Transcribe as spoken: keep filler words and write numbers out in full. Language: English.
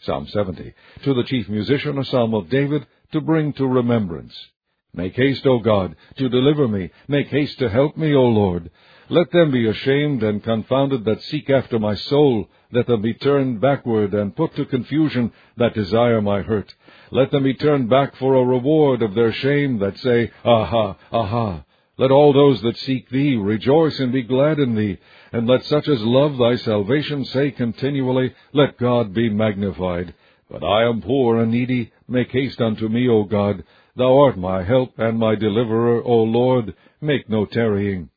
Psalm seventy. To the chief musician, a psalm of David, to bring to remembrance. Make haste, O God, to deliver me. Make haste to help me, O Lord. Let them be ashamed and confounded that seek after my soul. Let them be turned backward and put to confusion that desire my hurt. Let them be turned back for a reward of their shame that say, Aha, aha. Let all those that seek thee rejoice and be glad in thee. And let such as love thy salvation say continually, Let God be magnified. But I am poor and needy. Make haste unto me, O God. Thou art my help and my deliverer, O Lord. Make no tarrying.